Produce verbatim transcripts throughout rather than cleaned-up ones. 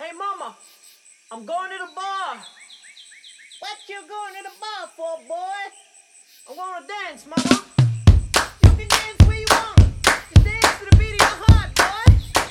Hey, mama, I'm going to the bar. What you going to the bar for, boy? I want to dance, mama. You can dance where you want. You can dance to the beat of your heart, boy.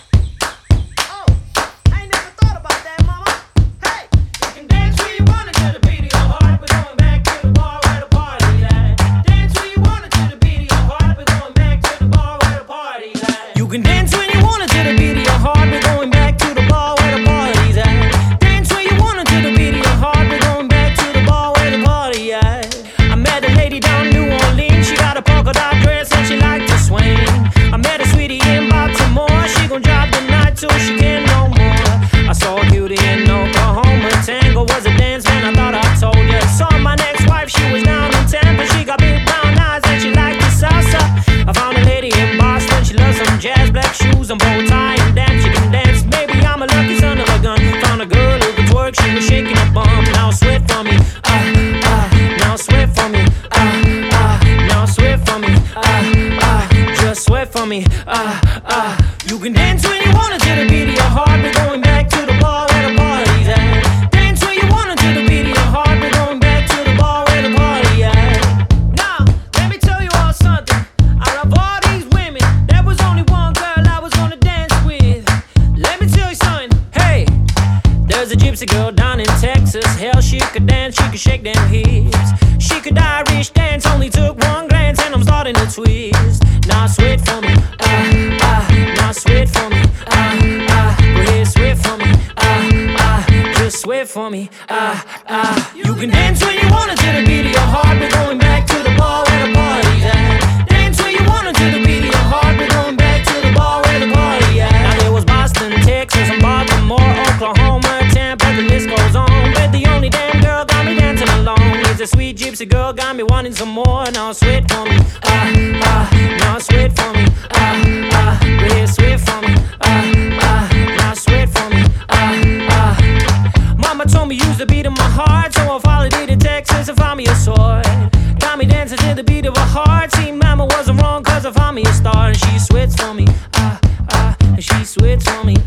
Oh, I ain't never thought about that, mama. Hey, you can dance where you want to to the beat of your heart, but going back to the bar where the party at. Dance where you want to the beat of your heart, but going back to the bar where the party at. You can dance when you want to the beat of your heart, but going back to the bar where the party's at. Dance where you want to the beat of your heart, but going back to the bar where the party at. I met a lady down in New Orleans, she got a polka dot dress and she liked to swing. I met a sweetie in Baltimore, she gon' drop the night till she can't no more. I saw a cutie in Oklahoma, tango was a dance man, I thought I told ya. Saw my next wife, she was down in Tampa, she got big brown eyes and she liked the salsa. I found a lady in Boston, she loves some jazz, black shoes and bow tie, and damn she can dance. Maybe I'm a lucky son of a gun. Found a girl who could twerk, she was shaking her bum. Now sweat for me, ah, ah, now sweat for me, ah, ah, now sweat for me, ah, ah, just sweat for me, ah, ah. You can dance when you wanna to the beat of your heart, but going back to the bar where the party's at. Dance when you wanna to the beat of your heart, but going back to the bar where the party at. Now, let me tell you all something. Out of all these women, there was only one girl I was gonna dance with. Let me tell you something. Hey, there's a gypsy girl down in Texas. Hell, she could dance, she could shake them hips. She could Irish dance, only took one glance, and I'm starting to twist. Now sweat for me, ah, ah, now sweat for me, ah, ah, go ahead, sweat for me, ah, ah, just sweat for me, ah, ah. You can dance when you wanna to the beat of your heart, but going back to the bar where the party's at. Dance when you wanna to the beat of your heart, but going back to the bar where the party at. Now there was Boston, Texas, and Baltimore, Oklahoma, Tampa, the list goes on. But the only damn girl got me dancing along is a sweet gypsy girl, got me wanting some more. Now sweat for me, ah, ah, now sweat for me, ah, ah, go ahead, sweat for me, ah, ah, now sweat for me, ah, ah. Mama told me use the beat of my heart, so I followed her to Texas and found me a sword. Got me dancing to the beat of her heart. See, mama wasn't wrong, cause I found me a star. And she sweats for me, ah, ah, and she sweats for me,